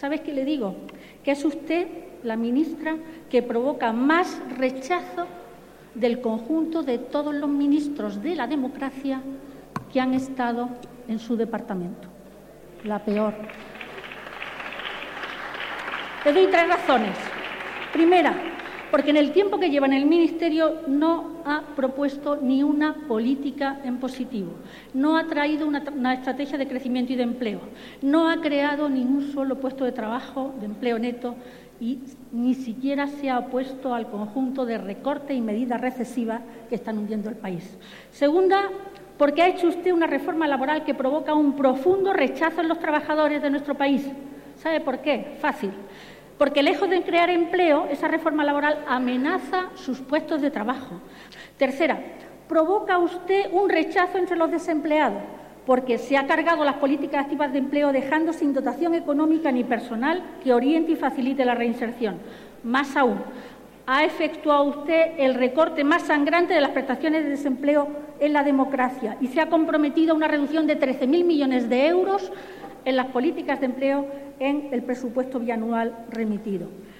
¿Sabes qué le digo? Que es usted la ministra que provoca más rechazo del conjunto de todos los ministros de la democracia que han estado en su departamento. La peor. Le doy 3 razones. Primera, porque en el tiempo que lleva en el Ministerio no ha propuesto ni una política en positivo, no ha traído una estrategia de crecimiento y de empleo, no ha creado ni un solo puesto de trabajo, de empleo neto, y ni siquiera se ha opuesto al conjunto de recortes y medidas recesivas que están hundiendo el país. Segunda, porque ha hecho usted una reforma laboral que provoca un profundo rechazo en los trabajadores de nuestro país. ¿Sabe por qué? Fácil. Porque lejos de crear empleo, esa reforma laboral amenaza sus puestos de trabajo. Tercera, provoca usted un rechazo entre los desempleados, porque se ha cargado las políticas activas de empleo dejando sin dotación económica ni personal que oriente y facilite la reinserción. Más aún, ha efectuado usted el recorte más sangrante de las prestaciones de desempleo en la democracia y se ha comprometido a una reducción de 13.000 millones de euros en las políticas de empleo en el presupuesto bianual remitido.